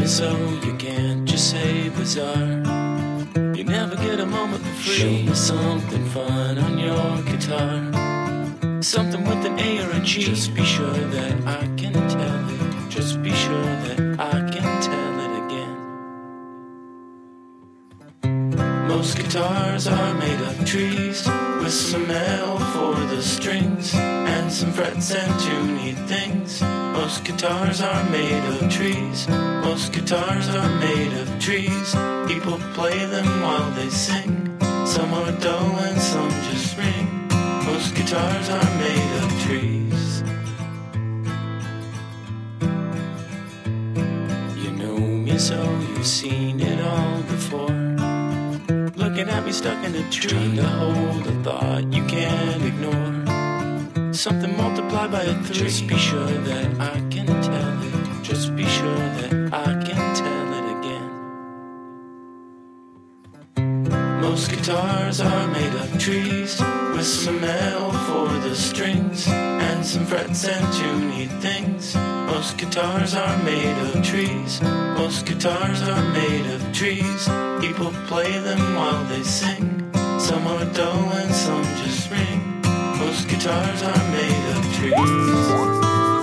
so you can't just say bizarre. You never get a moment for free. Show me something fun on your guitar, something with an A or a G. Just be sure that I can tell it. Just be sure that I can tell it again. Most guitars are made of trees, with some metal for the strings and some frets and tuney things. Most guitars are made of trees. Most guitars are made of trees. People play them while they sing. Some are dull and some just ring. Most guitars are made of trees. You know me so you've seen it all before. Looking at me stuck in a tree, trying to hold a thought you can't ignore. Something multiplied by a 3. Just be sure that I can tell it. Just be sure that I can tell it again. Most guitars are made of trees, with some metal for the strings and some frets and tuney things. Most guitars are made of trees. Most guitars are made of trees. People play them while they sing. Some are dull and some just ring. Most guitars are made of trees.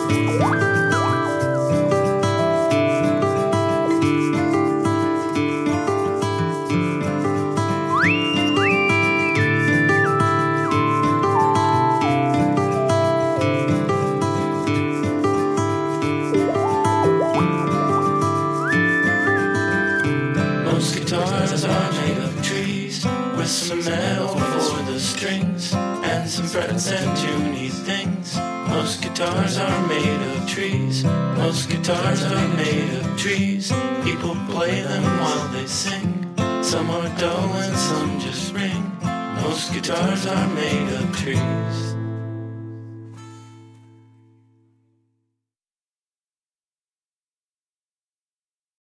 Most guitars are made of trees, with some metal for the strings and some frets and tuney things. Most guitars are made of trees. Most guitars are made of trees. People play them while they sing. Some are dull and some just ring. Most guitars are made of trees.